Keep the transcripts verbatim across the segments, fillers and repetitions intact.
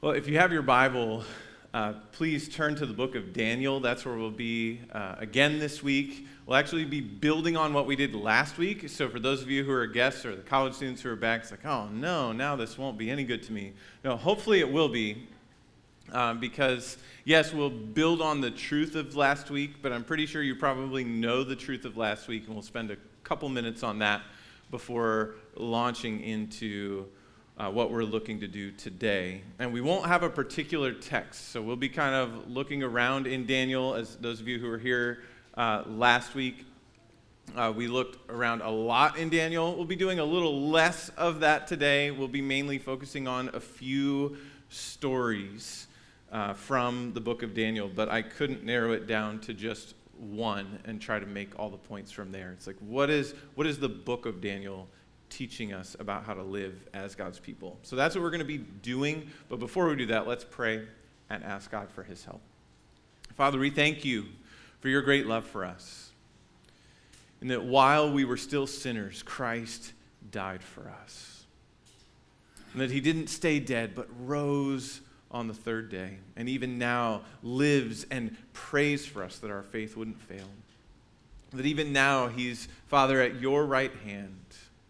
Well, if you have your Bible, uh, please turn to the book of Daniel. That's where we'll be uh, again this week. We'll actually be building on what we did last week. So for those of you who are guests or the college students who are back, it's like, oh no, now this won't be any good to me. No, hopefully it will be. Um, because, yes, we'll build on the truth of last week, but I'm pretty sure you probably know the truth of last week, and we'll spend a couple minutes on that before launching into uh, what we're looking to do today. And we won't have a particular text, so we'll be kind of looking around in Daniel. As those of you who were here uh, last week, uh, we looked around a lot in Daniel. We'll be doing a little less of that today. We'll be mainly focusing on a few stories Uh, from the book of Daniel, but I couldn't narrow it down to just one and try to make all the points from there. It's like, what is what is the book of Daniel teaching us about how to live as God's people? So that's what we're going to be doing, but before we do that, let's pray and ask God for his help. Father, we thank you for your great love for us, and that while we were still sinners, Christ died for us, and that he didn't stay dead, but rose on the third day, and even now lives and prays for us that our faith wouldn't fail. That even now he's, Father, at your right hand.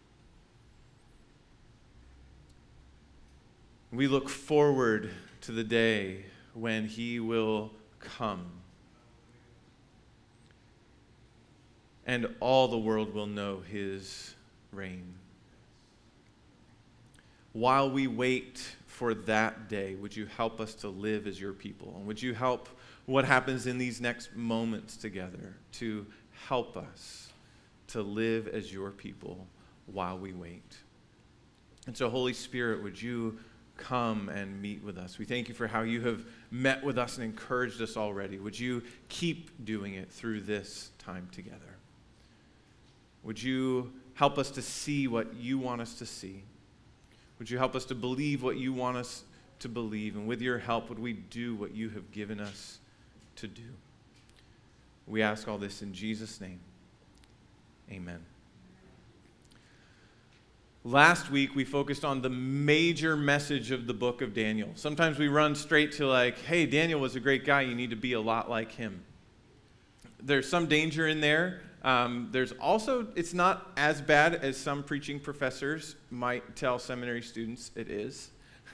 We look forward to the day when he will come, and all the world will know his reign. While we wait for that day, would you help us to live as your people? And would you help what happens in these next moments together to help us to live as your people while we wait? And so, Holy Spirit, would you come and meet with us? We thank you for how you have met with us and encouraged us already. Would you keep doing it through this time together? Would you help us to see what you want us to see? Would you help us to believe what you want us to believe? And with your help, would we do what you have given us to do? We ask all this in Jesus' name. Amen. Last week, we focused on the major message of the book of Daniel. Sometimes we run straight to like, hey, Daniel was a great guy. You need to be a lot like him. There's some danger in there. Um, there's also, it's not as bad as some preaching professors might tell seminary students it is.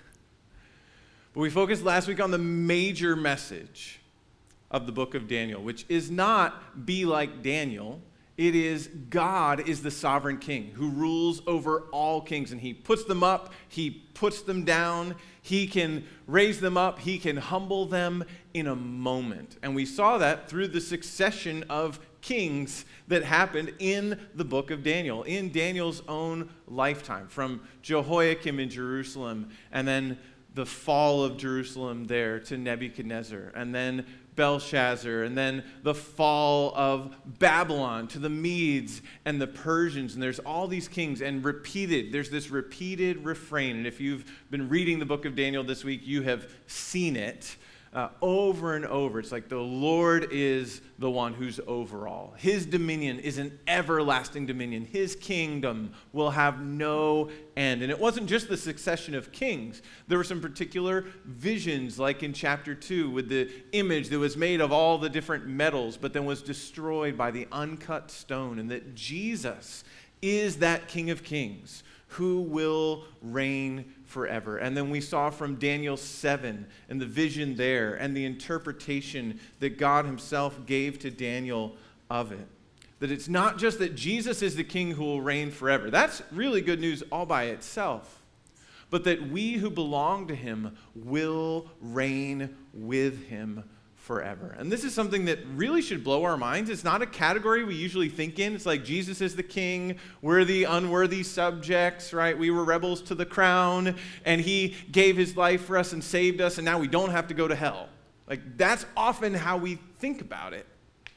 But we focused last week on the major message of the book of Daniel, which is not be like Daniel. It is God is the sovereign king who rules over all kings, and he puts them up, he puts them down, he can raise them up, he can humble them in a moment. And we saw that through the succession of kings that happened in the book of Daniel, in Daniel's own lifetime, from Jehoiakim in Jerusalem, and then the fall of Jerusalem there to Nebuchadnezzar, and then Belshazzar, and then the fall of Babylon to the Medes and the Persians. And there's all these kings, and repeated, there's this repeated refrain. And if you've been reading the book of Daniel this week, you have seen it uh, over and over. It's like the Lord is the one who's over all. His dominion is an everlasting dominion. His kingdom will have no end. And it wasn't just the succession of kings. There were some particular visions, like in chapter two, with the image that was made of all the different metals, but then was destroyed by the uncut stone, and that Jesus is that King of Kings who will reign forever. And then we saw from Daniel seven and the vision there and the interpretation that God himself gave to Daniel of it. That it's not just that Jesus is the king who will reign forever. That's really good news all by itself. But that we who belong to him will reign with him forever. And this is something that really should blow our minds. It's not a category we usually think in. It's like Jesus is the king, we're the unworthy subjects, right? We were rebels to the crown, and he gave his life for us and saved us, and now we don't have to go to hell. Like, that's often how we think about it.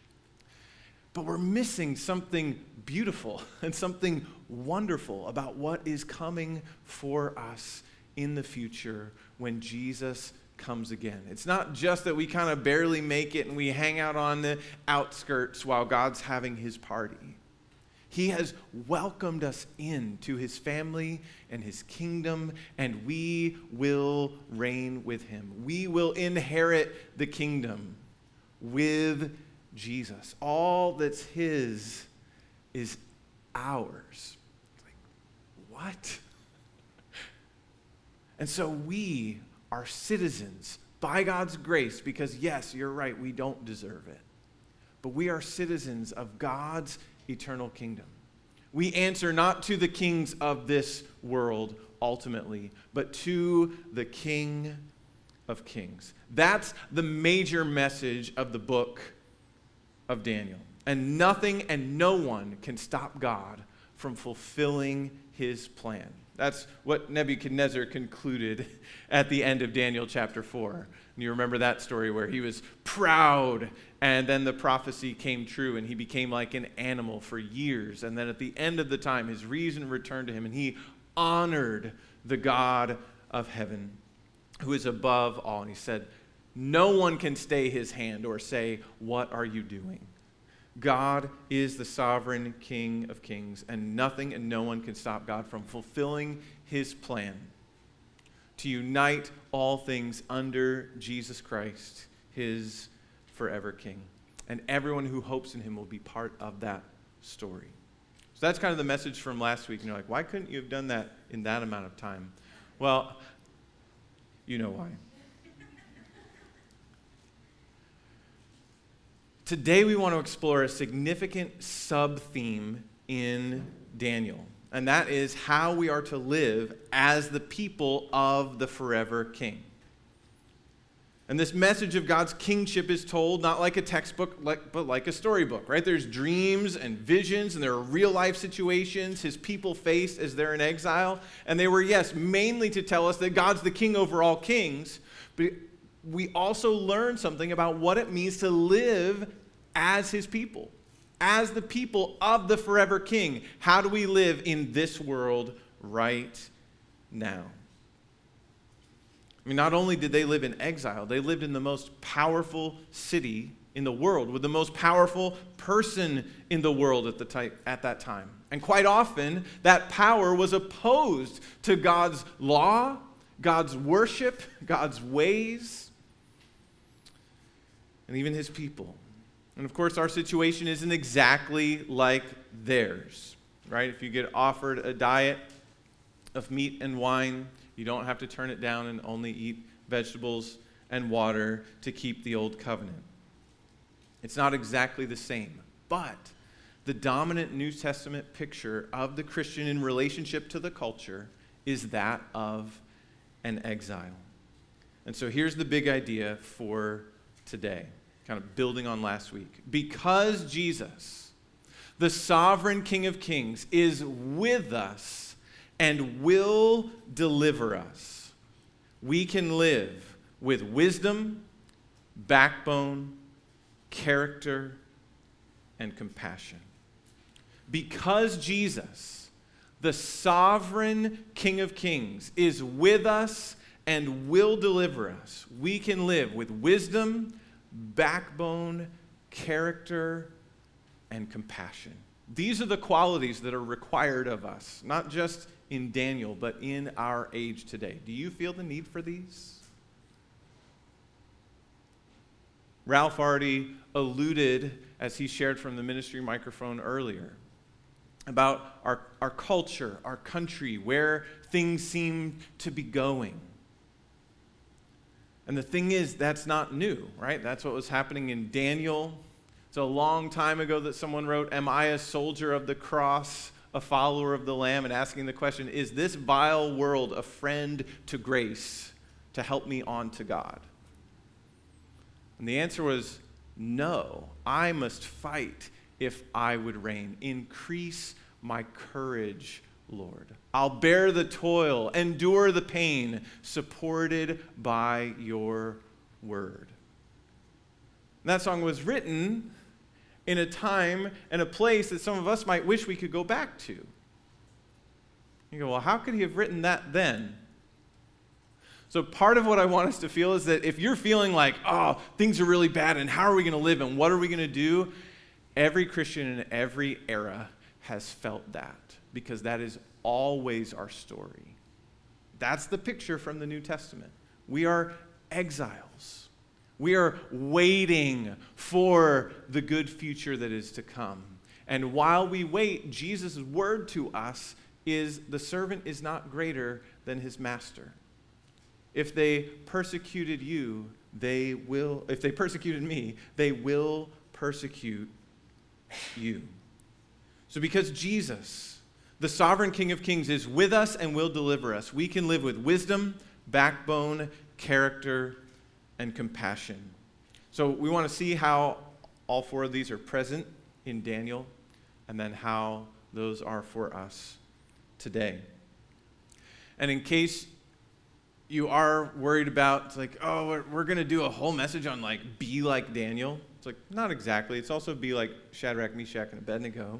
But we're missing something beautiful and something wonderful about what is coming for us in the future when Jesus comes again. It's not just that we kind of barely make it and we hang out on the outskirts while God's having his party. He has welcomed us into his family and his kingdom, and we will reign with him. We will inherit the kingdom with Jesus. All that's his is ours. Like, what? And so we are citizens by God's grace because, yes, you're right, we don't deserve it. But we are citizens of God's eternal kingdom. We answer not to the kings of this world ultimately, but to the King of Kings. That's the major message of the book of Daniel. And nothing and no one can stop God from fulfilling his plan. That's what Nebuchadnezzar concluded at the end of Daniel chapter four. And you remember that story where he was proud, and then the prophecy came true, and he became like an animal for years. And then at the end of the time, his reason returned to him, and he honored the God of heaven, who is above all. And he said, no one can stay his hand or say, what are you doing? God is the sovereign King of kings, and nothing and no one can stop God from fulfilling his plan to unite all things under Jesus Christ, his forever King. And everyone who hopes in him will be part of that story. So that's kind of the message from last week. And you're like, why couldn't you have done that in that amount of time? Well, you know why. Today we want to explore a significant sub-theme in Daniel, and that is how we are to live as the people of the forever King. And this message of God's kingship is told not like a textbook, like, but like a storybook, right? There's dreams and visions, and there are real-life situations his people faced as they're in exile, and they were, yes, mainly to tell us that God's the king over all kings, but we also learn something about what it means to live as his people, as the people of the forever King. How do we live in this world right now? I mean, not only did they live in exile, they lived in the most powerful city in the world, with the most powerful person in the world at the type, at that time. And quite often, that power was opposed to God's law, God's worship, God's ways, and even his people. And of course, our situation isn't exactly like theirs, right? If you get offered a diet of meat and wine, you don't have to turn it down and only eat vegetables and water to keep the old covenant. It's not exactly the same, but the dominant New Testament picture of the Christian in relationship to the culture is that of an exile. And so here's the big idea for today, kind of building on last week. Because Jesus, the sovereign King of Kings, is with us and will deliver us, we can live with wisdom, backbone, character, and compassion. Because Jesus, the sovereign King of Kings, is with us and will deliver us, we can live with wisdom, backbone, character, and compassion. These are the qualities that are required of us, not just in Daniel, but in our age today. Do you feel the need for these? Ralph already alluded, as he shared from the ministry microphone earlier, about our, our culture, our country, where things seem to be going. And the thing is, that's not new, right? That's what was happening in Daniel. It's a long time ago that someone wrote, "Am I a soldier of the cross, a follower of the Lamb?" and asking the question, is this vile world a friend to grace to help me on to God? And the answer was, no, I must fight if I would reign. Increase my courage, Lord. I'll bear the toil, endure the pain, supported by your word. And that song was written in a time and a place that some of us might wish we could go back to. You go, well, how could he have written that then? So part of what I want us to feel is that if you're feeling like, oh, things are really bad and how are we going to live and what are we going to do? Every Christian in every era has felt that, because that is always our story. That's the picture from the New Testament. We are exiles. We are waiting for the good future that is to come. And while we wait, Jesus' word to us is the servant is not greater than his master. If they persecuted you, they will, if they persecuted me, they will persecute you. So because Jesus, the sovereign King of Kings, is with us and will deliver us, we can live with wisdom, backbone, character, and compassion. So we want to see how all four of these are present in Daniel, and then how those are for us today. And in case you are worried about, it's like, oh, we're, we're going to do a whole message on, like, be like Daniel. It's like, not exactly. It's also be like Shadrach, Meshach, and Abednego.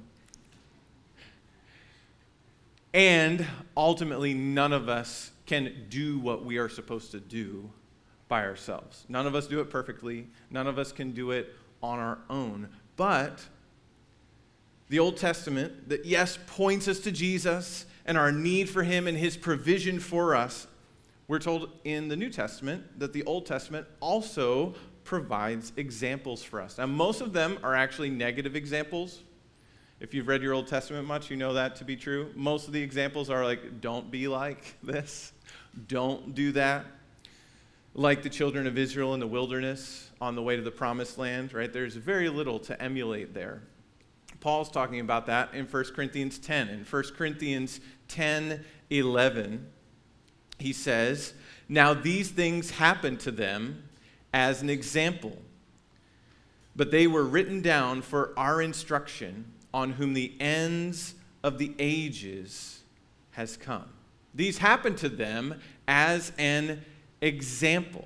And ultimately, none of us can do what we are supposed to do by ourselves. None of us do it perfectly. None of us can do it on our own. But the Old Testament, that yes, points us to Jesus and our need for him and his provision for us. We're told in the New Testament that the Old Testament also provides examples for us. Now, most of them are actually negative examples. If you've read your Old Testament much, you know that to be true. Most of the examples are like, don't be like this. Don't do that. Like the children of Israel in the wilderness on the way to the promised land, right? There's very little to emulate there. Paul's talking about that in First Corinthians ten. In First Corinthians ten eleven, he says, now these things happened to them as an example, but they were written down for our instruction, on whom the ends of the ages has come. These happened to them as an example,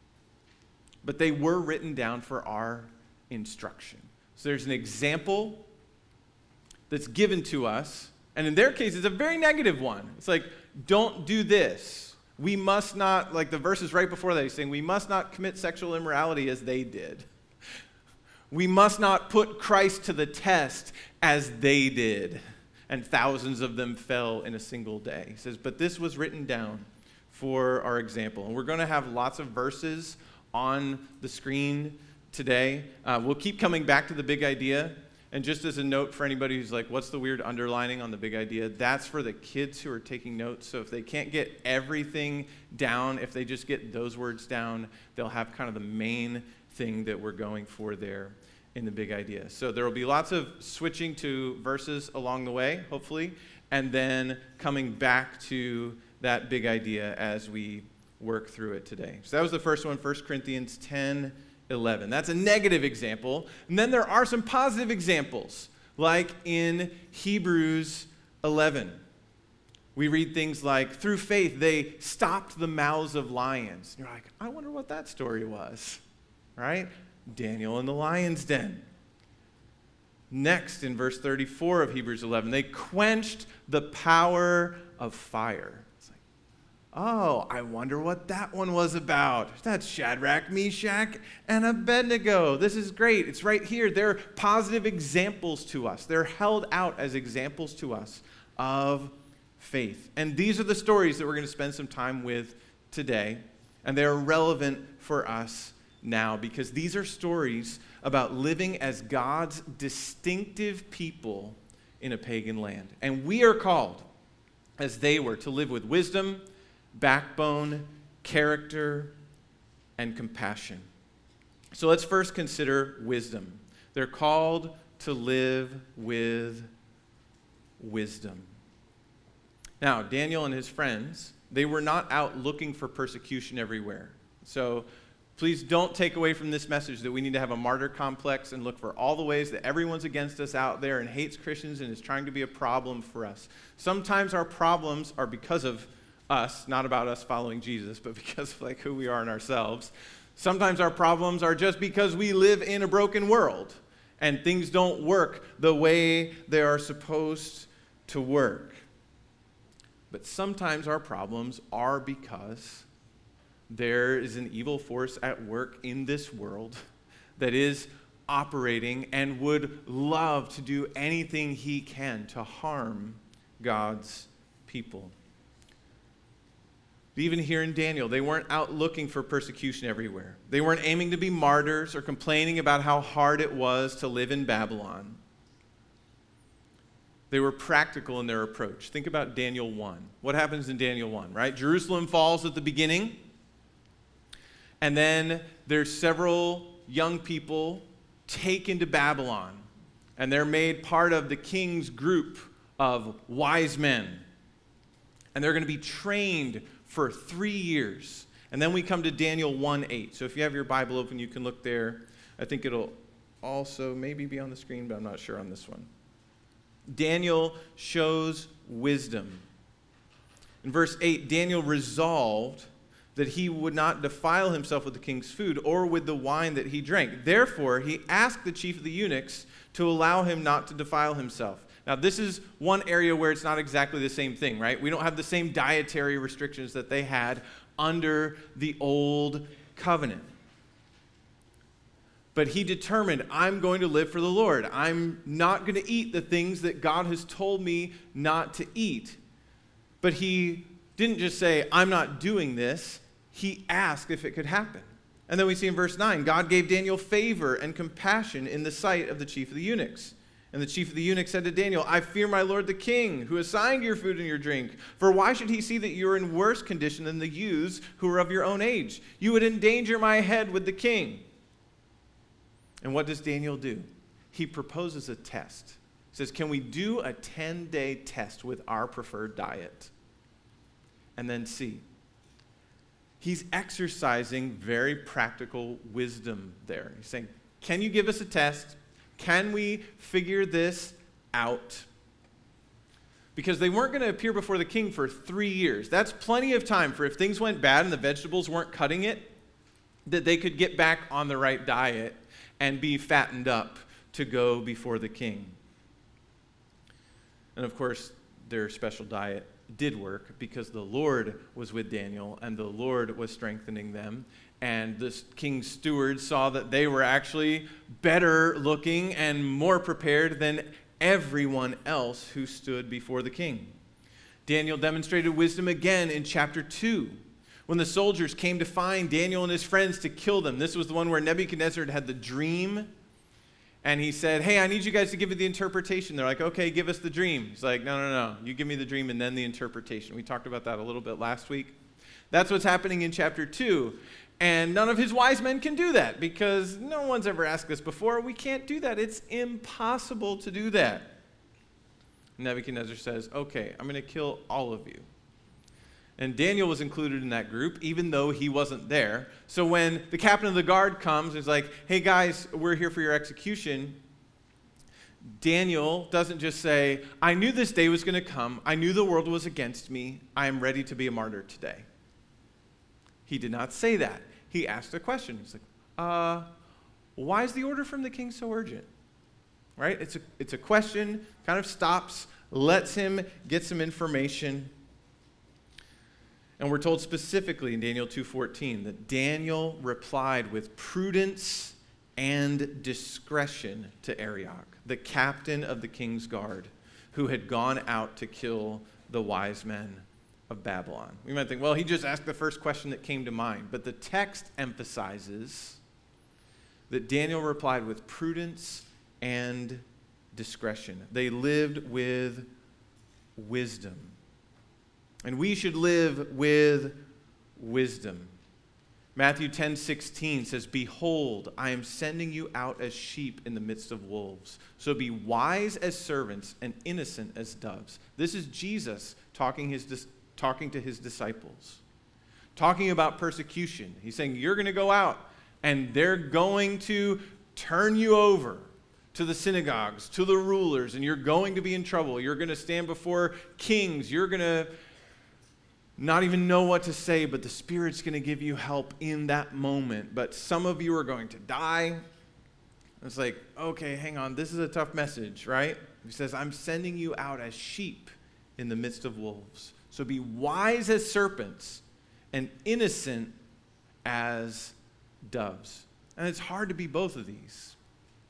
but they were written down for our instruction. So there's an example that's given to us, and in their case, it's a very negative one. It's like, don't do this. We must not, like the verses right before that, he's saying, we must not commit sexual immorality as they did. We must not put Christ to the test as they did. And thousands of them fell in a single day. He says, but this was written down for our example. And we're going to have lots of verses on the screen today. Uh, we'll keep coming back to the big idea. And just as a note for anybody who's like, what's the weird underlining on the big idea? That's for the kids who are taking notes. So if they can't get everything down, if they just get those words down, they'll have kind of the main thing that we're going for there in the big idea. So there will be lots of switching to verses along the way, hopefully, and then coming back to that big idea as we work through it today. So that was the first one, First Corinthians ten eleven. That's a negative example. And then there are some positive examples, like in Hebrews eleven. We read things like, through faith, they stopped the mouths of lions. You're like, I wonder what that story was, right? Daniel in the lion's den. Next, in verse thirty-four of Hebrews eleven, they quenched the power of fire. It's like, oh, I wonder what that one was about. That's Shadrach, Meshach, and Abednego. This is great. It's right here. They're positive examples to us. They're held out as examples to us of faith. And these are the stories that we're going to spend some time with today, and they're relevant for us now, because these are stories about living as God's distinctive people in a pagan land. And we are called, as they were, to live with wisdom, backbone, character, and compassion. So let's first consider wisdom. They're called to live with wisdom. Now, Daniel and his friends, they were not out looking for persecution everywhere. So please don't take away from this message that we need to have a martyr complex and look for all the ways that everyone's against us out there and hates Christians and is trying to be a problem for us. Sometimes our problems are because of us, not about us following Jesus, but because of like who we are in ourselves. Sometimes our problems are just because we live in a broken world and things don't work the way they are supposed to work. But sometimes our problems are because there is an evil force at work in this world that is operating and would love to do anything he can to harm God's people. Even here in Daniel, they weren't out looking for persecution everywhere. They weren't aiming to be martyrs or complaining about how hard it was to live in Babylon. They were practical in their approach. Think about Daniel one. What happens in Daniel one, right? Jerusalem falls at the beginning, and then there's several young people taken to Babylon, and they're made part of the king's group of wise men. And they're going to be trained for three years. And then we come to Daniel one eight. So if you have your Bible open, you can look there. I think it'll also maybe be on the screen, but I'm not sure on this one. Daniel shows wisdom. In verse eight, Daniel resolved that he would not defile himself with the king's food or with the wine that he drank. Therefore, he asked the chief of the eunuchs to allow him not to defile himself. Now, this is one area where it's not exactly the same thing, right? We don't have the same dietary restrictions that they had under the old covenant. But he determined, I'm going to live for the Lord. I'm not going to eat the things that God has told me not to eat. But he didn't just say, I'm not doing this. He asked if it could happen. And then we see in verse nine, God gave Daniel favor and compassion in the sight of the chief of the eunuchs. And the chief of the eunuchs said to Daniel, I fear my lord the king, who assigned your food and your drink. For why should he see that you are in worse condition than the youths who are of your own age? You would endanger my head with the king. And what does Daniel do? He proposes a test. He says, can we do a ten-day test with our preferred diet? And then see. He's exercising very practical wisdom there. He's saying, can you give us a test? Can we figure this out? Because they weren't going to appear before the king for three years. That's plenty of time for if things went bad and the vegetables weren't cutting it, that they could get back on the right diet and be fattened up to go before the king. And of course, their special diet did work because the Lord was with Daniel and the Lord was strengthening them. And the king's stewards saw that they were actually better looking and more prepared than everyone else who stood before the king. Daniel demonstrated wisdom again in chapter two, when the soldiers came to find Daniel and his friends to kill them. This was the one where Nebuchadnezzar had the dream, and he said, hey, I need you guys to give me the interpretation. They're like, okay, give us the dream. He's like, no, no, no, you give me the dream and then the interpretation. We talked about that a little bit last week. That's what's happening in chapter two. And none of his wise men can do that because no one's ever asked us before. We can't do that. It's impossible to do that. Nebuchadnezzar says, okay, I'm going to kill all of you. And Daniel was included in that group, even though he wasn't there. So when the captain of the guard comes, he's like, hey guys, we're here for your execution. Daniel doesn't just say, I knew this day was going to come. I knew the world was against me. I am ready to be a martyr today. He did not say that. He asked a question. He's like, uh, why is the order from the king so urgent? Right? It's a, it's a question, kind of stops, lets him get some information. And we're told specifically in Daniel two fourteen that Daniel replied with prudence and discretion to Arioch, the captain of the king's guard, who had gone out to kill the wise men of Babylon. We might think, well, he just asked the first question that came to mind. But the text emphasizes that Daniel replied with prudence and discretion. They lived with wisdom. And we should live with wisdom. Matthew ten sixteen says, behold, I am sending you out as sheep in the midst of wolves. So be wise as servants and innocent as doves. This is Jesus talking his dis- talking to his disciples, talking about persecution. He's saying, you're going to go out and they're going to turn you over to the synagogues, to the rulers, and you're going to be in trouble. You're going to stand before kings. You're going to not even know what to say, but the Spirit's going to give you help in that moment. But some of you are going to die. It's like, okay, hang on. This is a tough message, right? He says, I'm sending you out as sheep in the midst of wolves. So be wise as serpents and innocent as doves. And it's hard to be both of these.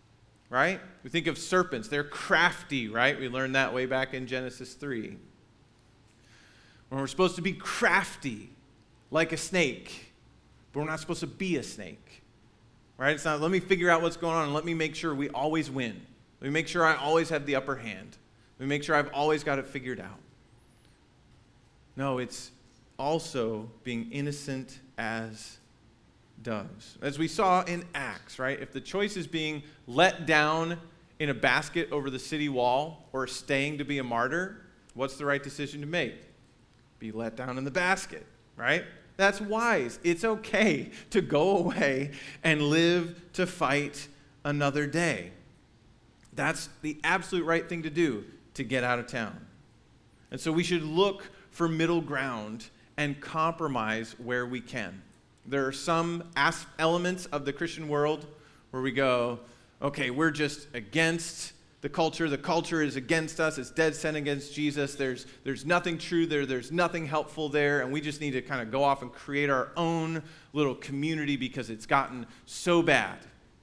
right? We think of serpents. They're crafty, right? We learned that way back in Genesis three. When we're supposed to be crafty, like a snake, but we're not supposed to be a snake, right? It's not, let me figure out what's going on and let me make sure we always win. Let me make sure I always have the upper hand. Let me make sure I've always got it figured out. No, it's also being innocent as doves. As we saw in Acts, right? If the choice is being let down in a basket over the city wall or staying to be a martyr, what's the right decision to make? Be let down in the basket, right? That's wise. It's okay to go away and live to fight another day. That's the absolute right thing to do, to get out of town. And so we should look for middle ground and compromise where we can. There are some as- elements of the Christian world where we go, okay, we're just against the culture. The culture is against us. It's dead set against Jesus. There's, there's nothing true there. There's nothing helpful there. And we just need to kind of go off and create our own little community because it's gotten so bad.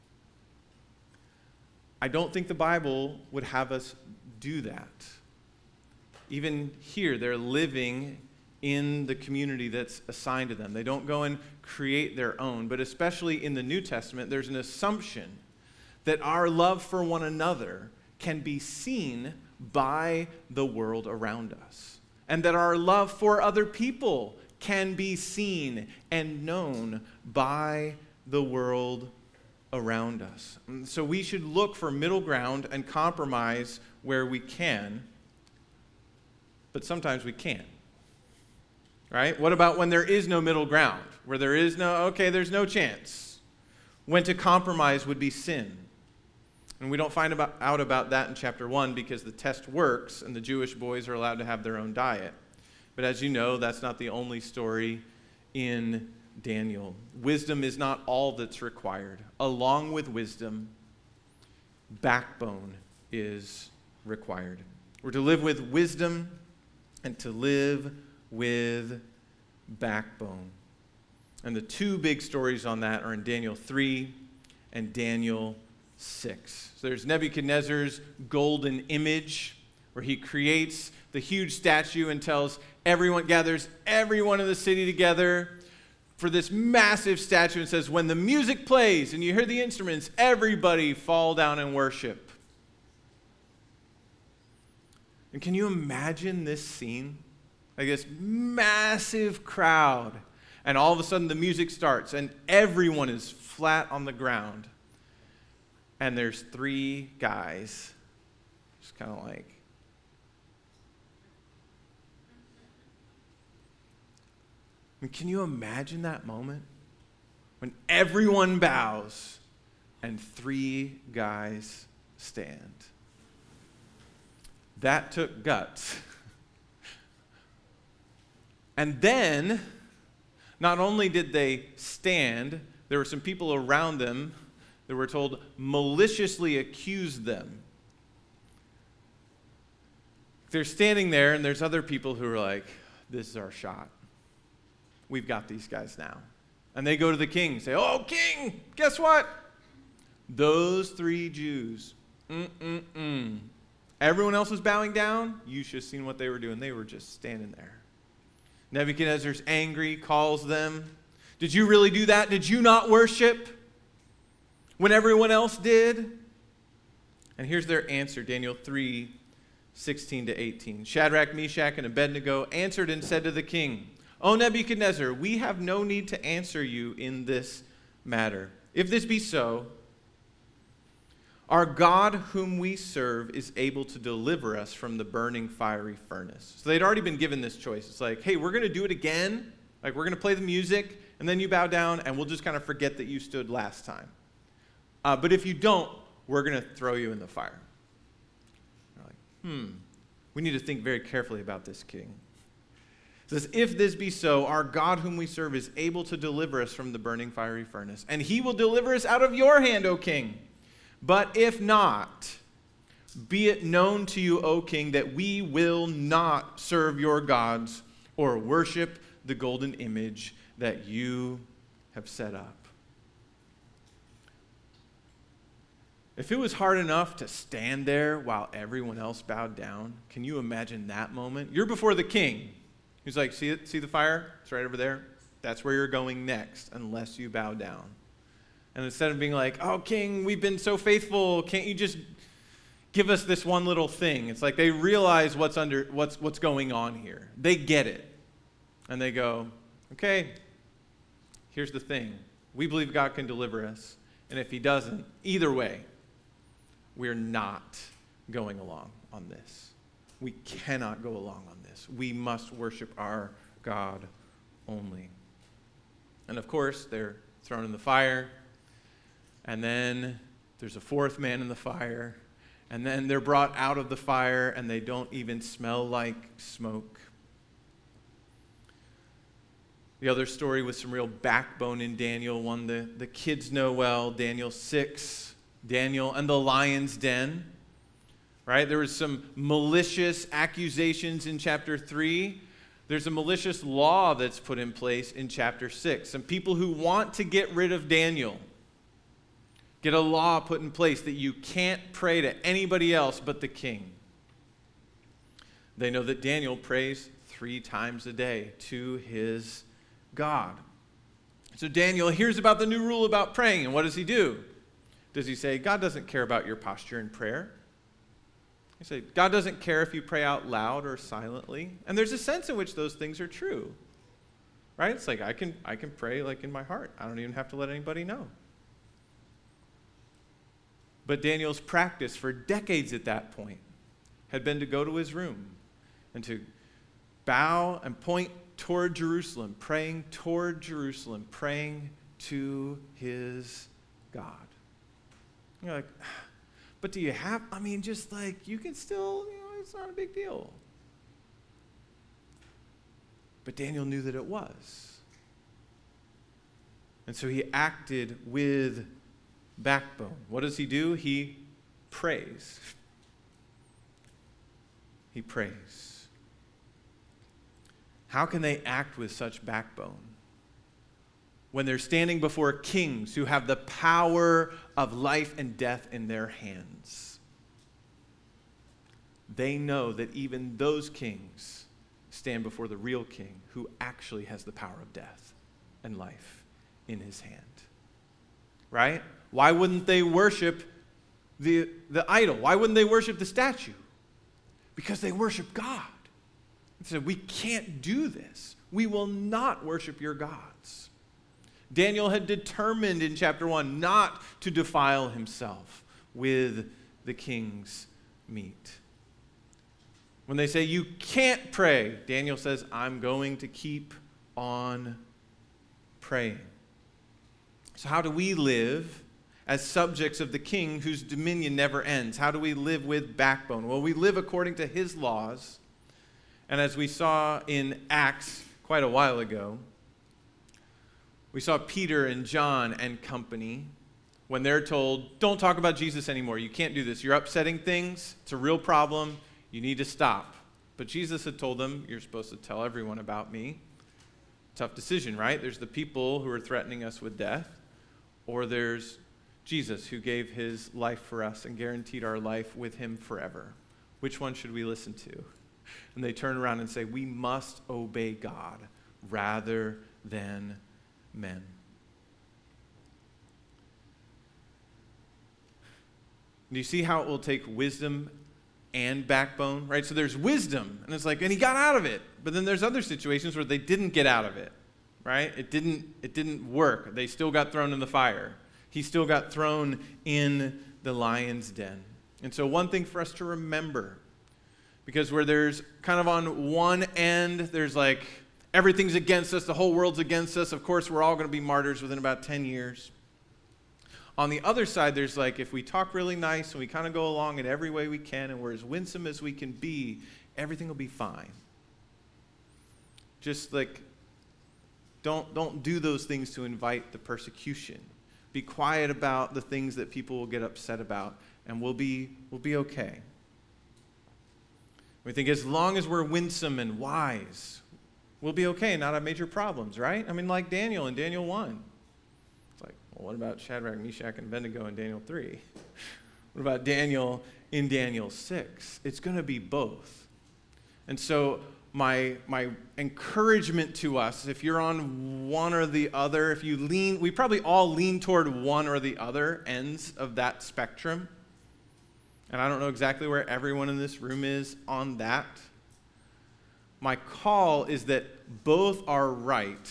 I don't think the Bible would have us do that. Even here, they're living in the community that's assigned to them. They don't go and create their own. But especially in the New Testament, there's an assumption that our love for one another can be seen by the world around us, and that our love for other people can be seen and known by the world around us. And so we should look for middle ground and compromise where we can, but sometimes we can't. Right? What about when there is no middle ground, where there is no, okay, there's no chance? When to compromise would be sin. And we don't find about, out about that in chapter one because the test works and the Jewish boys are allowed to have their own diet. But as you know, that's not the only story in Daniel. Wisdom is not all that's required. Along with wisdom, backbone is required. We're to live with wisdom and to live with backbone. And the two big stories on that are in Daniel three and Daniel six. So there's Nebuchadnezzar's golden image, where he creates the huge statue and tells everyone, gathers everyone in the city together for this massive statue and says, when the music plays and you hear the instruments, everybody fall down and worship. And can you imagine this scene? Like this massive crowd, and all of a sudden the music starts and everyone is flat on the ground. And there's three guys, just kind of like, I mean, can you imagine that moment? When everyone bows and three guys stand. That took guts. And then, not only did they stand, there were some people around them that were told maliciously accused them. They're standing there, and there's other people who are like, this is our shot. We've got these guys now. And they go to the king and say, oh, king, guess what? Those three Jews, mm-mm-mm. Everyone else was bowing down. You should have seen what they were doing. They were just standing there. Nebuchadnezzar's angry, calls them. Did you really do that? Did you not worship when everyone else did? And here's their answer, Daniel three, sixteen to eighteen. Shadrach, Meshach, and Abednego answered and said to the king, O Nebuchadnezzar, we have no need to answer you in this matter. If this be so, our God whom we serve is able to deliver us from the burning fiery furnace. So they'd already been given this choice. It's like, hey, we're going to do it again. Like, we're going to play the music, and then you bow down, and we'll just kind of forget that you stood last time. Uh, but if you don't, we're going to throw you in the fire. They're like, hmm, we need to think very carefully about this, king. It says, if this be so, our God whom we serve is able to deliver us from the burning fiery furnace, and he will deliver us out of your hand, O king. But if not, be it known to you, O king, that we will not serve your gods or worship the golden image that you have set up. If it was hard enough to stand there while everyone else bowed down, can you imagine that moment? You're before the king. He's like, see it? See the fire? It's right over there. That's where you're going next, unless you bow down. And instead of being like, oh, king, we've been so faithful. Can't you just give us this one little thing? It's like they realize what's under what's what's going on here. They get it. And they go, okay, here's the thing. We believe God can deliver us. And if he doesn't, either way, we're not going along on this. We cannot go along on this. We must worship our God only. And of course, they're thrown in the fire. And then there's a fourth man in the fire. And then they're brought out of the fire, and they don't even smell like smoke. The other story with some real backbone in Daniel, one the, the kids know well, Daniel six. Daniel and the lion's den, right? There was some malicious accusations in chapter three. There's a malicious law that's put in place in chapter six. Some people who want to get rid of Daniel get a law put in place that you can't pray to anybody else but the king. They know that Daniel prays three times a day to his God. So Daniel hears about the new rule about praying, and what does he do? Does he say, God doesn't care about your posture in prayer? He say, God doesn't care if you pray out loud or silently. And there's a sense in which those things are true. Right? It's like I can I can pray like in my heart. I don't even have to let anybody know. But Daniel's practice for decades at that point had been to go to his room and to bow and point toward Jerusalem, praying toward Jerusalem, praying to his God. You're like, but do you have, I mean, just like, you can still, you know, it's not a big deal. But Daniel knew that it was. And so he acted with backbone. What does he do? He prays. He prays. How can they act with such backbone when they're standing before kings who have the power of life and death in their hands? They know that even those kings stand before the real king who actually has the power of death and life in his hand. Right? Why wouldn't they worship the, the idol? Why wouldn't they worship the statue? Because they worship God. They said, we can't do this. We will not worship your gods. Daniel had determined in chapter one not to defile himself with the king's meat. When they say, you can't pray, Daniel says, I'm going to keep on praying. So how do we live as subjects of the king whose dominion never ends? How do we live with backbone? Well, we live according to his laws. And as we saw in Acts quite a while ago, we saw Peter and John and company when they're told, don't talk about Jesus anymore. You can't do this. You're upsetting things. It's a real problem. You need to stop. But Jesus had told them, you're supposed to tell everyone about me. Tough decision, right? There's the people who are threatening us with death, or there's Jesus who gave his life for us and guaranteed our life with him forever. Which one should we listen to? And they turn around and say, we must obey God rather than men. Do you see how it will take wisdom and backbone, right? So there's wisdom, and it's like, and he got out of it. But then there's other situations where they didn't get out of it, right? It didn't, it didn't work. They still got thrown in the fire. He still got thrown in the lion's den. And so one thing for us to remember, because where there's kind of on one end, there's like, everything's against us, the whole world's against us. Of course, we're all going to be martyrs within about ten years. On the other side, there's like, if we talk really nice and we kind of go along in every way we can and we're as winsome as we can be, everything will be fine. Just like, don't, don't do those things to invite the persecution. Be quiet about the things that people will get upset about, and we'll be, we'll be okay. We think as long as we're winsome and wise, we'll be okay and not have major problems, right? I mean, like Daniel in Daniel one. It's like, well, what about Shadrach, Meshach, and Abednego in Daniel three? What about Daniel in Daniel six? It's going to be both. And so my my encouragement to us, if you're on one or the other, if you lean, we probably all lean toward one or the other ends of that spectrum. And I don't know exactly where everyone in this room is on that. My call is that both are right,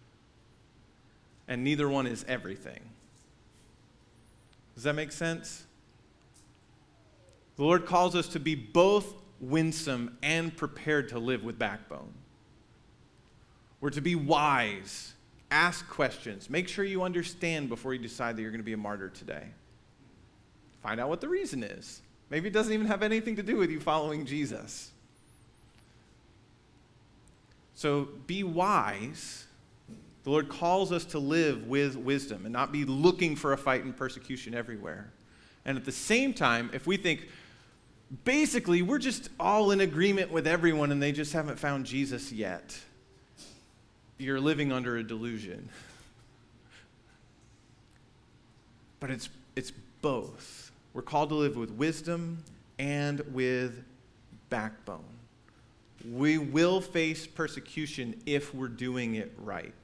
and neither one is everything. Does that make sense? The Lord calls us to be both winsome and prepared to live with backbone. We're to be wise, ask questions, make sure you understand before you decide that you're going to be a martyr today. Find out what the reason is. Maybe it doesn't even have anything to do with you following Jesus. So be wise. The Lord calls us to live with wisdom and not be looking for a fight and persecution everywhere. And at the same time, if we think, basically, we're just all in agreement with everyone and they just haven't found Jesus yet, you're living under a delusion. But it's it's both. We're called to live with wisdom and with backbone. We will face persecution if we're doing it right.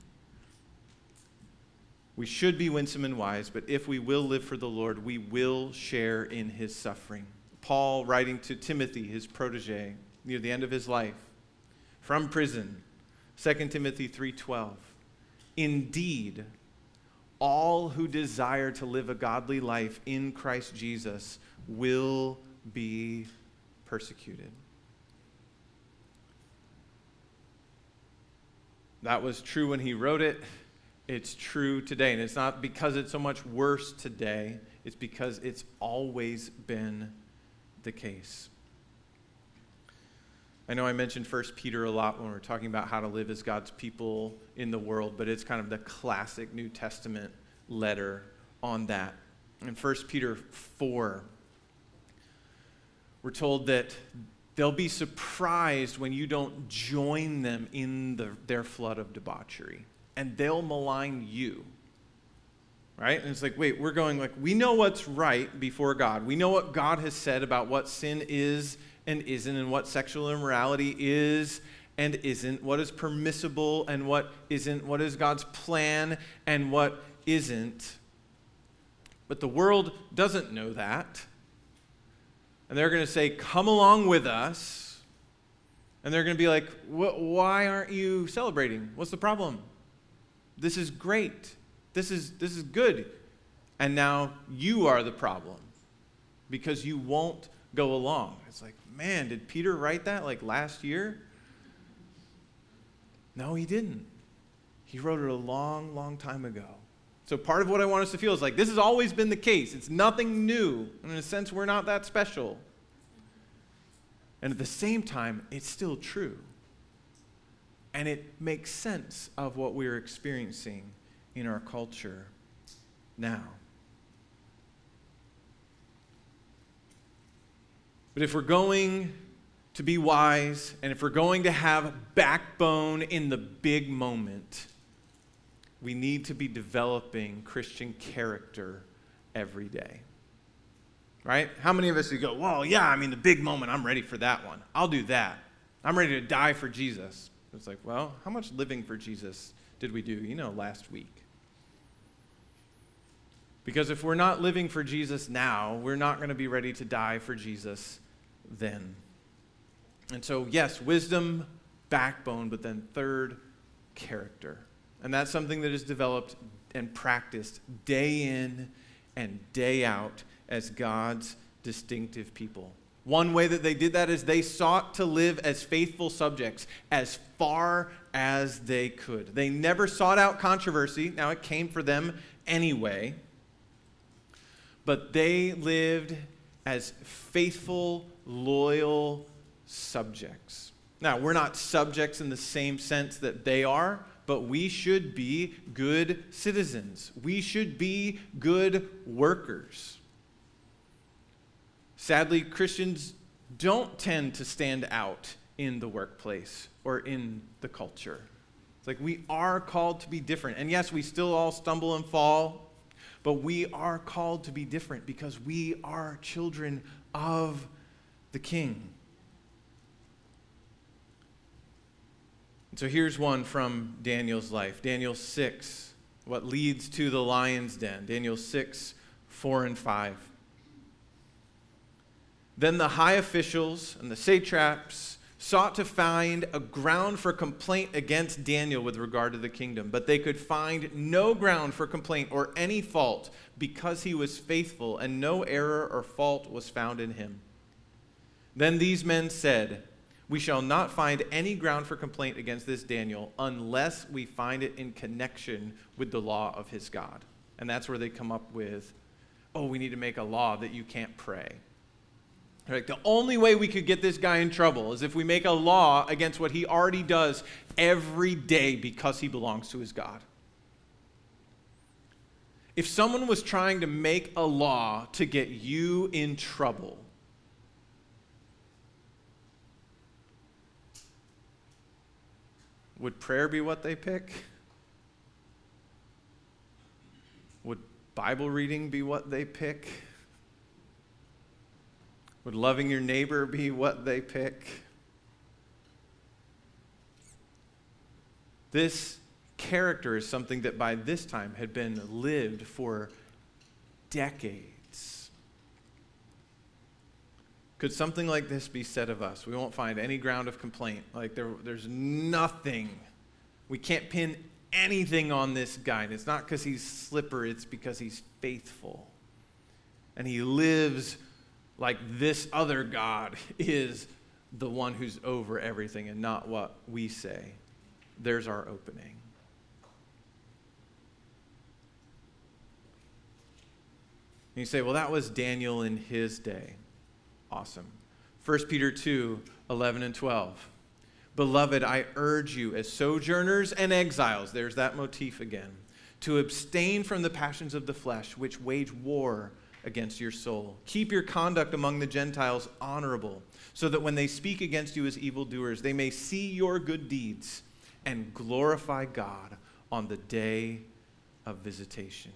We should be winsome and wise, but if we will live for the Lord, we will share in his suffering. Paul, writing to Timothy, his protege, near the end of his life, from prison, Second Timothy three twelve. Indeed, all who desire to live a godly life in Christ Jesus will be persecuted. That was true when he wrote it. It's true today. And it's not because it's so much worse today. It's because it's always been the case. I know I mentioned First Peter a lot when we were talking about how to live as God's people in the world, but it's kind of the classic New Testament letter on that. In First Peter four, we're told that they'll be surprised when you don't join them in the, their flood of debauchery, and they'll malign you. Right? And it's like, wait, we're going like, we know what's right before God. We know what God has said about what sin is and isn't, and what sexual immorality is and isn't, what is permissible and what isn't, what is God's plan and what isn't. But the world doesn't know that. And they're going to say, come along with us. And they're going to be like, why aren't you celebrating? What's the problem? This is great. This is this is good. And now you are the problem because you won't go along. It's like, man, did Peter write that like last year? No, he didn't. He wrote it a long, long time ago. So part of what I want us to feel is like, this has always been the case. It's nothing new. And in a sense, we're not that special. And at the same time, it's still true. And it makes sense of what we're experiencing in our culture now. But if we're going to be wise, and if we're going to have backbone in the big moment, we need to be developing Christian character every day. Right? How many of us would go, well, yeah, I mean, the big moment, I'm ready for that one. I'll do that. I'm ready to die for Jesus. It's like, well, how much living for Jesus did we do, you know, last week? Because if we're not living for Jesus now, we're not going to be ready to die for Jesus then. And so, yes, wisdom, backbone, but then third, character. And that's something that is developed and practiced day in and day out as God's distinctive people. One way that they did that is they sought to live as faithful subjects as far as they could. They never sought out controversy. Now, it came for them anyway. But they lived as faithful, loyal subjects. Now, we're not subjects in the same sense that they are, but we should be good citizens. We should be good workers. Sadly, Christians don't tend to stand out in the workplace or in the culture. It's like we are called to be different. And yes, we still all stumble and fall, But we are called to be different because we are children of the King. And so here's one from Daniel's life. Daniel six, what leads to the lion's den. Daniel six, four and five. Then the high officials and the satraps sought to find a ground for complaint against Daniel with regard to the kingdom, but they could find no ground for complaint or any fault because he was faithful, and no error or fault was found in him. Then these men said, "We shall not find any ground for complaint against this Daniel unless we find it in connection with the law of his God." And that's where they come up with, oh, we need to make a law that you can't pray. Like, the only way we could get this guy in trouble is if we make a law against what he already does every day because he belongs to his God. If someone was trying to make a law to get you in trouble, would prayer be what they pick? Would Bible reading be what they pick? Would loving your neighbor be what they pick? This character is something that by this time had been lived for decades. Could something like this be said of us? We won't find any ground of complaint. Like there, there's nothing. We can't pin anything on this guy. And it's not because he's slippery, it's because he's faithful. And he lives like this other God is the one who's over everything and not what we say. There's our opening. And you say, well, that was Daniel in his day. Awesome. First Peter two, eleven and twelve. Beloved, I urge you as sojourners and exiles, there's that motif again, to abstain from the passions of the flesh, which wage war against your soul. Keep your conduct among the Gentiles honorable, so that when they speak against you as evildoers, they may see your good deeds and glorify God on the day of visitation.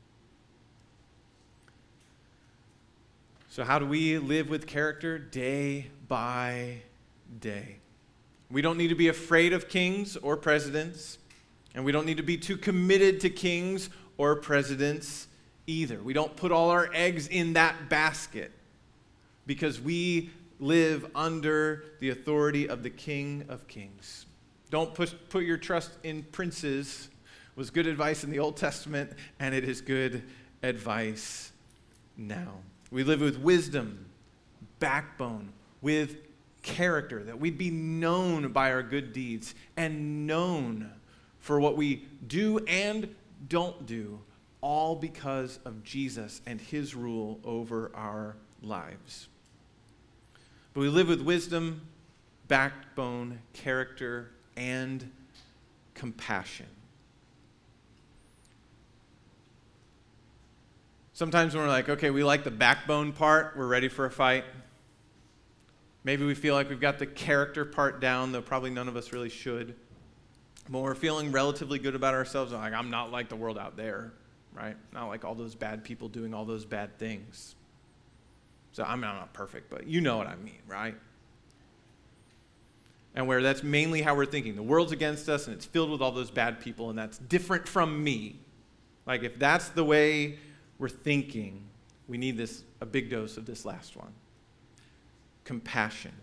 So how do we live with character? Day by day. We don't need to be afraid of kings or presidents, and we don't need to be too committed to kings or presidents either. We don't put all our eggs in that basket because we live under the authority of the King of Kings. Don't push, put your trust in princes was good advice in the Old Testament, and it is good advice now. We live with wisdom, backbone, with character, that we'd be known by our good deeds and known for what we do and don't do, all because of Jesus and his rule over our lives. But we live with wisdom, backbone, character, and compassion. Sometimes when we're like, okay, we like the backbone part, we're ready for a fight. Maybe we feel like we've got the character part down, though probably none of us really should. But we're feeling relatively good about ourselves. Like, I'm not like the world out there. Right? Not like all those bad people doing all those bad things. So I'm not perfect, but you know what I mean, right? And where that's mainly how we're thinking. The world's against us, and it's filled with all those bad people, and that's different from me. Like, if that's the way we're thinking, we need this a big dose of this last one. Compassion.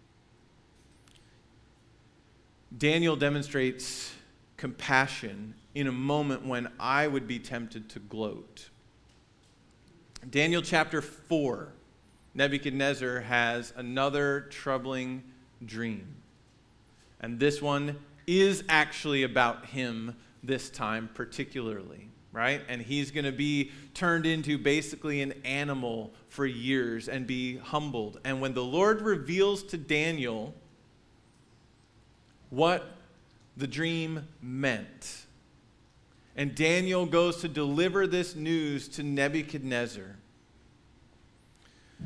Daniel demonstrates compassion in a moment when I would be tempted to gloat. Daniel chapter four, Nebuchadnezzar has another troubling dream. And this one is actually about him this time particularly, right? And he's going to be turned into basically an animal for years and be humbled. And when the Lord reveals to Daniel what the dream meant, and Daniel goes to deliver this news to Nebuchadnezzar.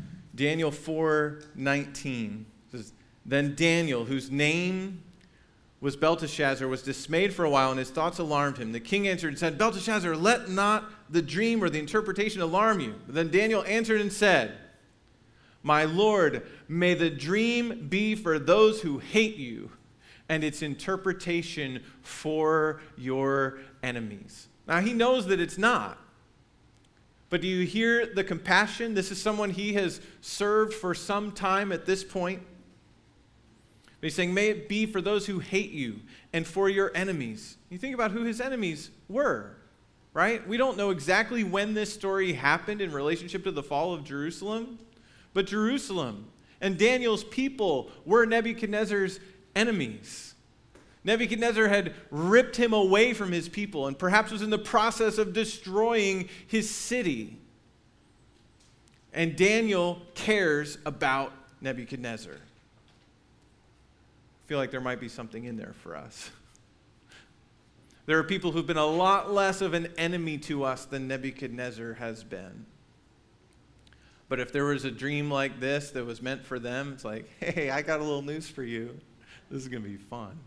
Daniel four nineteen says, then Daniel, whose name was Belteshazzar was dismayed for a while, and his thoughts alarmed him. The king answered and said, Belteshazzar, let not the dream or the interpretation alarm you. But then Daniel answered and said, my Lord, may the dream be for those who hate you, and its interpretation for your enemies. Now, he knows that it's not. But do you hear the compassion? This is someone he has served for some time at this point. But he's saying, may it be for those who hate you and for your enemies. You think about who his enemies were, right? We don't know exactly when this story happened in relationship to the fall of Jerusalem, but Jerusalem and Daniel's people were Nebuchadnezzar's enemies. Nebuchadnezzar had ripped him away from his people and perhaps was in the process of destroying his city. And Daniel cares about Nebuchadnezzar. I feel like there might be something in there for us. There are people who've been a lot less of an enemy to us than Nebuchadnezzar has been. But if there was a dream like this that was meant for them, it's like, hey, I got a little news for you. This is going to be fun.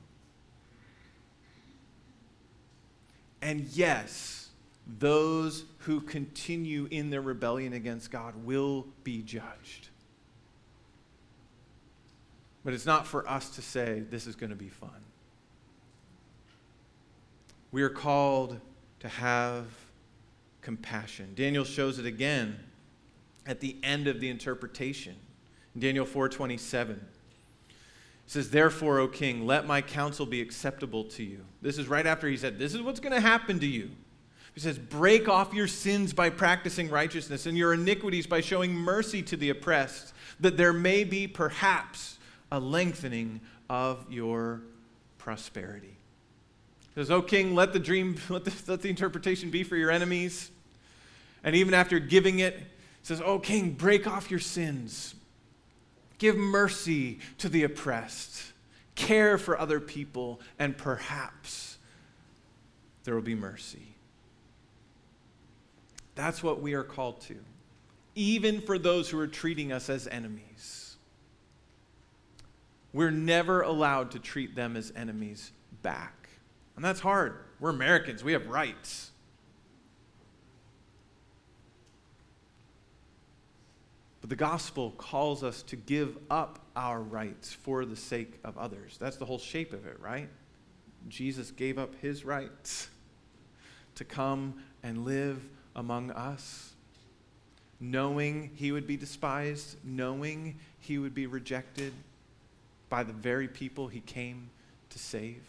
And yes, those who continue in their rebellion against God will be judged. But it's not for us to say, this is going to be fun. We are called to have compassion. Daniel shows it again at the end of the interpretation. In Daniel four twenty-seven, it says, therefore, O king, let my counsel be acceptable to you. This is right after he said, this is what's going to happen to you. He says, break off your sins by practicing righteousness and your iniquities by showing mercy to the oppressed, that there may be perhaps a lengthening of your prosperity. He says, O king, let the dream, let the, let the interpretation be for your enemies. And even after giving it, he says, O king, break off your sins. Give mercy to the oppressed. Care for other people, and perhaps there will be mercy. That's what we are called to, even for those who are treating us as enemies. We're never allowed to treat them as enemies back. And that's hard. We're Americans. We have rights. But the gospel calls us to give up our rights for the sake of others. That's the whole shape of it, right? Jesus gave up his rights to come and live among us, knowing he would be despised, knowing he would be rejected by the very people he came to save.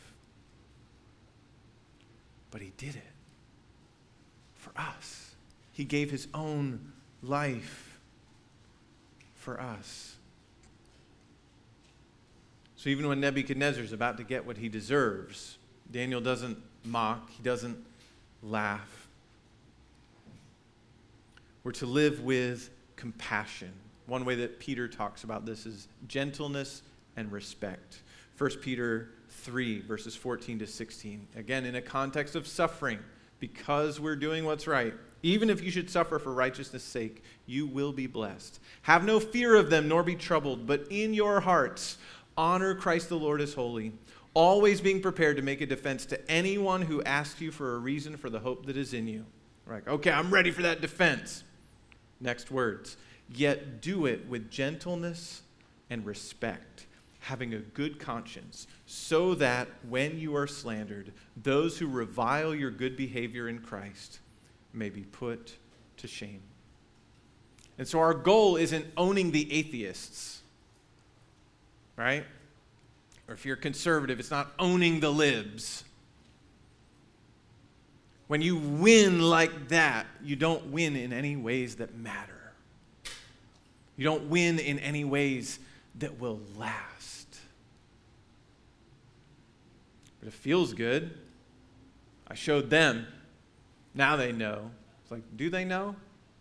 But he did it for us. He gave his own life for us. So even when Nebuchadnezzar is about to get what he deserves, Daniel doesn't mock, he doesn't laugh. We're to live with compassion. One way that Peter talks about this is gentleness and respect. First Peter three, verses fourteen to sixteen. Again, in a context of suffering, because we're doing what's right. Even if you should suffer for righteousness' sake, you will be blessed. Have no fear of them, nor be troubled, but in your hearts honor Christ the Lord as holy, always being prepared to make a defense to anyone who asks you for a reason for the hope that is in you. Like, okay, I'm ready for that defense. Next words. Yet do it with gentleness and respect, having a good conscience, so that when you are slandered, those who revile your good behavior in Christ may be put to shame. And so our goal isn't owning the atheists, right? Or if you're conservative, it's not owning the libs. When you win like that, you don't win in any ways that matter. You don't win in any ways that will last. But it feels good. I showed them. Now they know. It's like, do they know?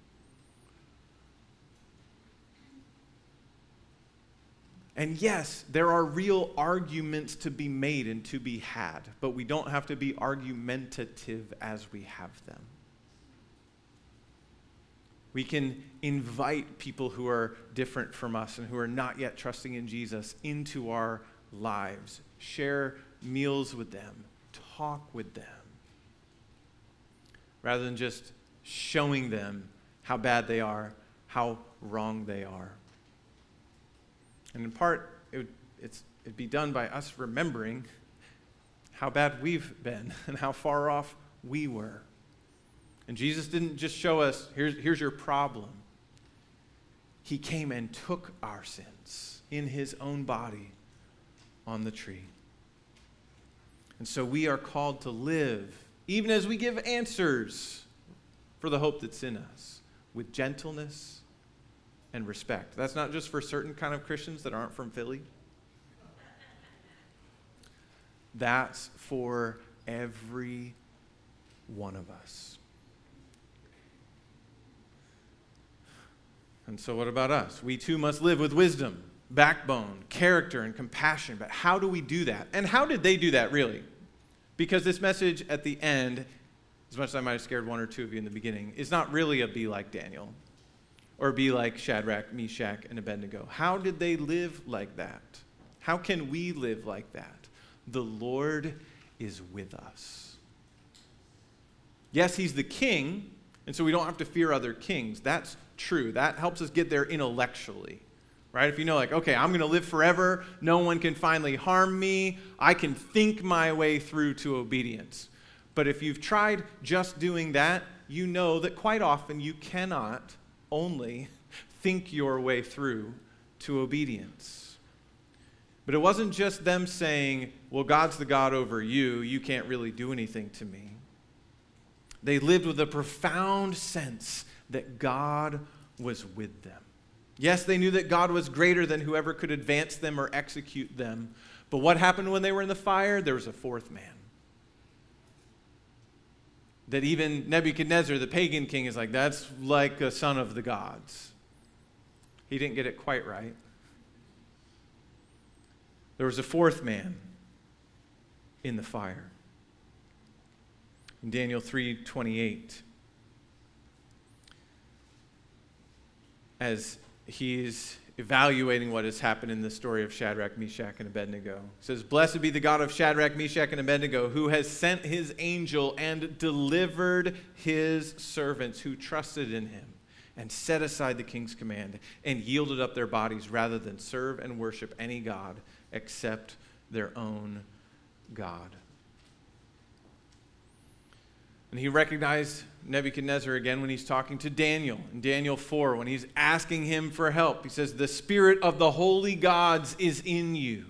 And yes, there are real arguments to be made and to be had, but we don't have to be argumentative as we have them. We can invite people who are different from us and who are not yet trusting in Jesus into our lives. Share meals with them, talk with them, rather than just showing them how bad they are, how wrong they are. And in part, it would, it's, it'd be done by us remembering how bad we've been and how far off we were. And Jesus didn't just show us, here's, here's your problem. He came and took our sins in his own body on the tree. And so we are called to live, even as we give answers for the hope that's in us, with gentleness and respect. That's not just for certain kind of Christians that aren't from Philly. That's for every one of us. And so what about us? We too must live with wisdom, backbone, character, and compassion. But how do we do that? And how did they do that, really? Because this message at the end, as much as I might have scared one or two of you in the beginning, is not really a be like Daniel or be like Shadrach, Meshach, and Abednego. How did they live like that? How can we live like that? The Lord is with us. Yes, he's the king, and so we don't have to fear other kings. That's true. That helps us get there intellectually, right? If you know, like, okay, I'm going to live forever. No one can finally harm me. I can think my way through to obedience. But if you've tried just doing that, you know that quite often you cannot only think your way through to obedience. But it wasn't just them saying, well, God's the God over you. You can't really do anything to me. They lived with a profound sense that God was with them. Yes, they knew that God was greater than whoever could advance them or execute them. But what happened when they were in the fire? There was a fourth man. That even Nebuchadnezzar, the pagan king, is like, that's like a son of the gods. He didn't get it quite right. There was a fourth man in the fire. In Daniel three twenty-eight, as he's evaluating what has happened in the story of Shadrach, Meshach, and Abednego, he says, "Blessed be the God of Shadrach, Meshach, and Abednego, who has sent his angel and delivered his servants who trusted in him, and set aside the king's command, and yielded up their bodies rather than serve and worship any god except their own God." And he recognized Nebuchadnezzar again when he's talking to Daniel in Daniel four, when he's asking him for help. He says, "The spirit of the holy gods is in you."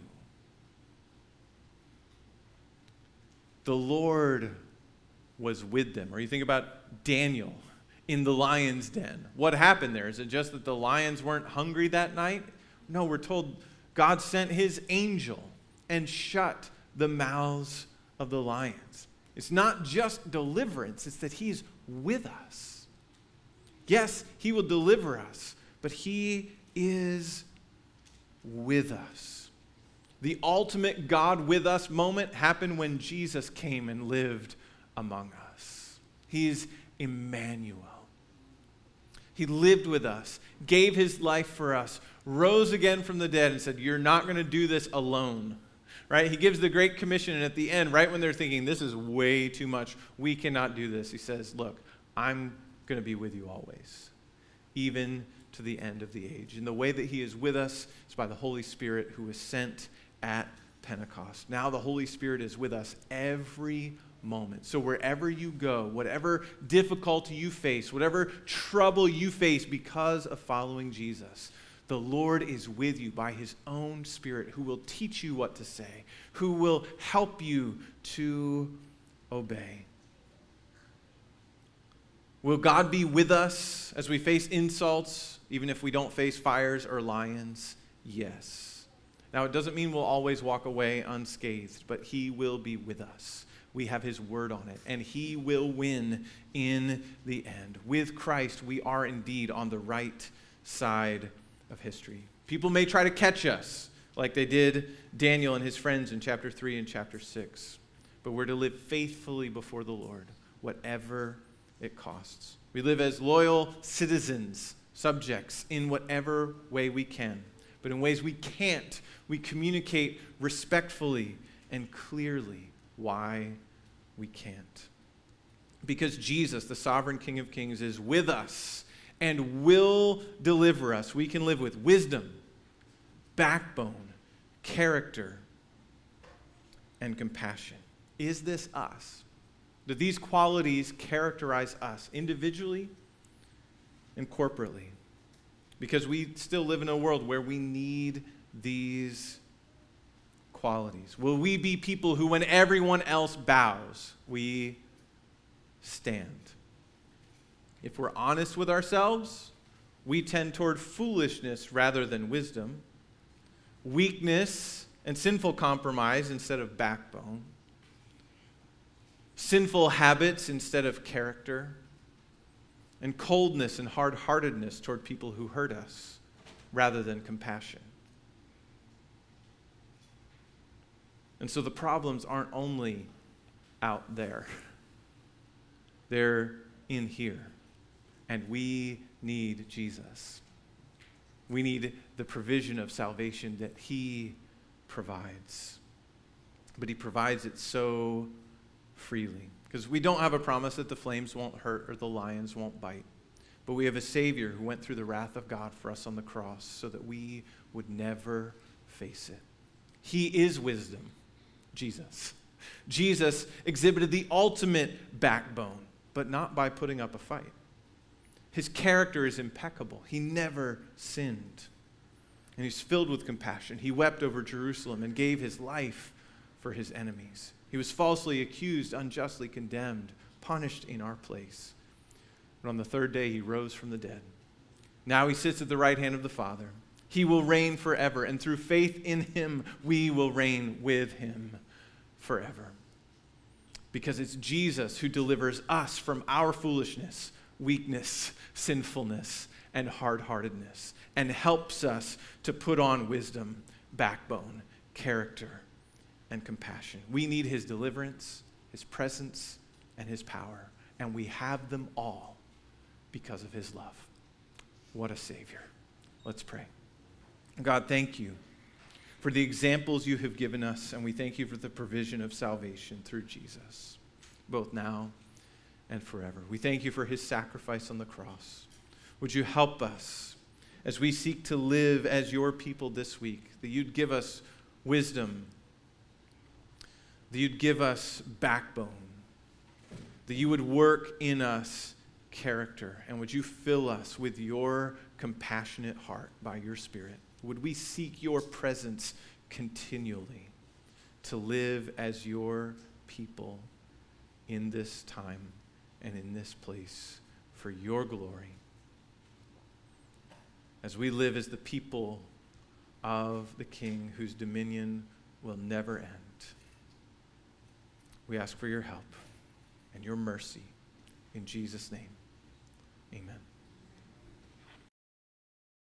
The Lord was with them. Or you think about Daniel in the lion's den. What happened there? Is it just that the lions weren't hungry that night? No, we're told God sent his angel and shut the mouths of the lions. It's not just deliverance, it's that he's with us. Yes, he will deliver us, but he is with us. The ultimate God with us moment happened when Jesus came and lived among us. He's Emmanuel. He lived with us, gave his life for us, rose again from the dead and said, you're not going to do this alone. Right? He gives the Great Commission, and at the end, right when they're thinking, this is way too much, we cannot do this, he says, look, I'm going to be with you always, even to the end of the age. And the way that he is with us is by the Holy Spirit who was sent at Pentecost. Now the Holy Spirit is with us every moment. So wherever you go, whatever difficulty you face, whatever trouble you face because of following Jesus, the Lord is with you by his own Spirit who will teach you what to say, who will help you to obey. Will God be with us as we face insults, even if we don't face fires or lions? Yes. Now, it doesn't mean we'll always walk away unscathed, but he will be with us. We have his word on it, and he will win in the end. With Christ, we are indeed on the right side of history. People may try to catch us like they did Daniel and his friends in chapter three and chapter six, but we're to live faithfully before the Lord, whatever it costs. We live as loyal citizens, subjects, in whatever way we can. But in ways we can't, we communicate respectfully and clearly why we can't. Because Jesus, the sovereign King of Kings, is with us and will deliver us. We can live with wisdom, backbone, character, and compassion. Is this us? Do these qualities characterize us individually and corporately? Because we still live in a world where we need these qualities. Will we be people who, when everyone else bows, we stand? If we're honest with ourselves, we tend toward foolishness rather than wisdom, weakness and sinful compromise instead of backbone, sinful habits instead of character, and coldness and hard-heartedness toward people who hurt us rather than compassion. And so the problems aren't only out there. They're in here. And we need Jesus. We need the provision of salvation that he provides. But he provides it so freely. Because we don't have a promise that the flames won't hurt or the lions won't bite. But we have a Savior who went through the wrath of God for us on the cross so that we would never face it. He is wisdom. Jesus. Jesus exhibited the ultimate backbone, but not by putting up a fight. His character is impeccable. He never sinned. And he's filled with compassion. He wept over Jerusalem and gave his life for his enemies. He was falsely accused, unjustly condemned, punished in our place. But on the third day, he rose from the dead. Now he sits at the right hand of the Father. He will reign forever, and through faith in him, we will reign with him forever. Because it's Jesus who delivers us from our foolishness, weakness, sinfulness, and hard-heartedness, and helps us to put on wisdom, backbone, character, and compassion. We need his deliverance, his presence, and his power, and we have them all because of his love. What a Savior. Let's pray. God, thank you for the examples you have given us, and we thank you for the provision of salvation through Jesus, both now and forever. We thank you for his sacrifice on the cross. Would you help us as we seek to live as your people this week, that you'd give us wisdom, that you'd give us backbone, that you would work in us character, and would you fill us with your compassionate heart by your Spirit? Would we seek your presence continually to live as your people in this time and in this place for your glory? As we live as the people of the King whose dominion will never end. We ask for your help and your mercy in Jesus' name.